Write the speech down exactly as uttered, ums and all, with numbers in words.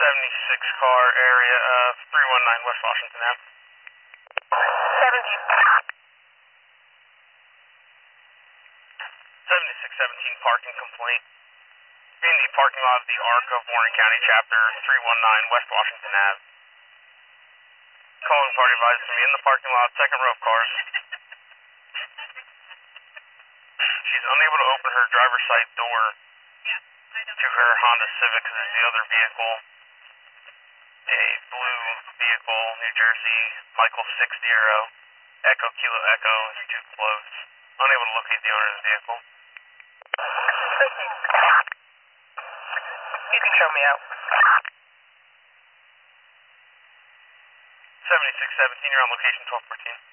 seventy-six car area of three one nine West Washington Avenue. seventy. seventy-six seventeen parking complaint. In the parking lot of the ARC of Warren County Chapter three one nine West Washington Avenue. Calling party advised to me in the parking lot, second row of cars. She's unable to open her driver's side door to her Honda Civic because it's the other vehicle. A blue vehicle, New Jersey, Michael six zero, Echo Kilo Echo is too close. Unable to locate the owner of the vehicle. You can show me out. seventy-six seventeen, you're on location twelve fourteen.